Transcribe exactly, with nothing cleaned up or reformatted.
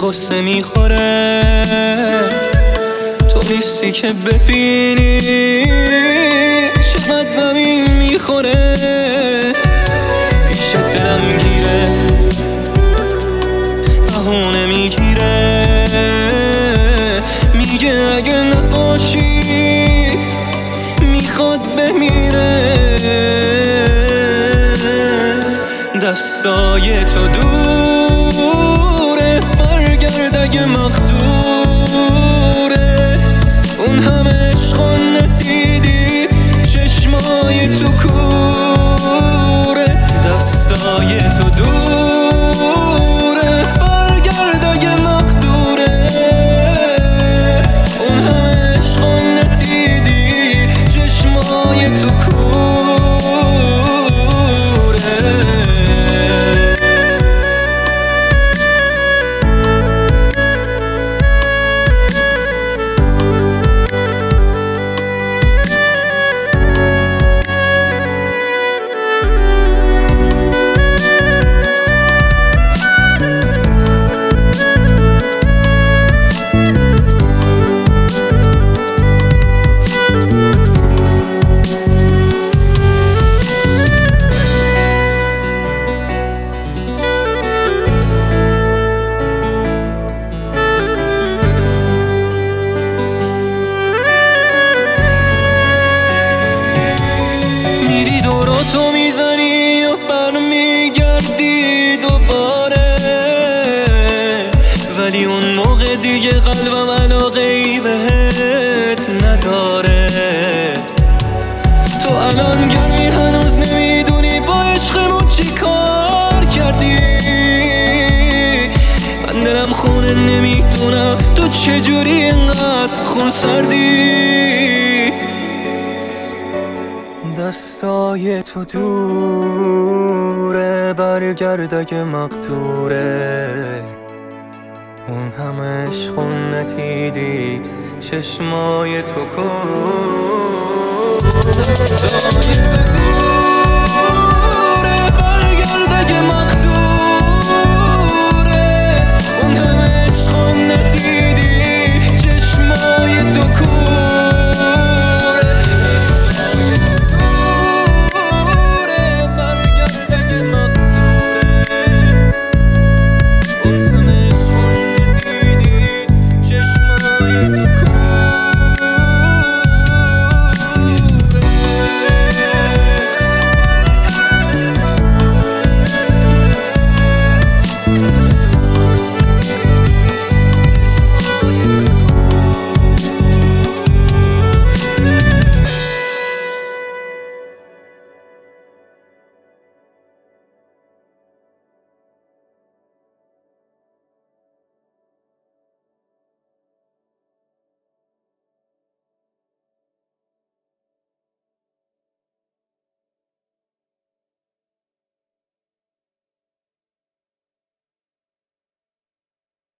غصه میخوره، تو نیستی که ببینی چقدر زمین میخوره. پیش دلم میگیره، بهونه میگیره، میگه اگه نباشی میخواد بمیره. دستای تو دوره، برگرد اگه مقدوره. اون همه عشق ندیدی، چشمای تو کوره. دستای تو دوره، برگرد اگه مقدوره. اون همه عشق ندیدی، چشمای تو کوره. تو میزنی و برمیگردی دوباره، ولی اون موقع دیگه قلبم علاقه‌ای بهت نداره. تو الان گرمی هنوز نمیدونی با عشقمون چی کار کردی. من دلم خونه نمیدونم تو چجوری اینقدر خون سردی. دستای تو دوره، برگرد اگه مقدوره. اون همه عشق ندیدی، چشمای تو کور. دستای تو دوره، برگرد اگه مقدوره.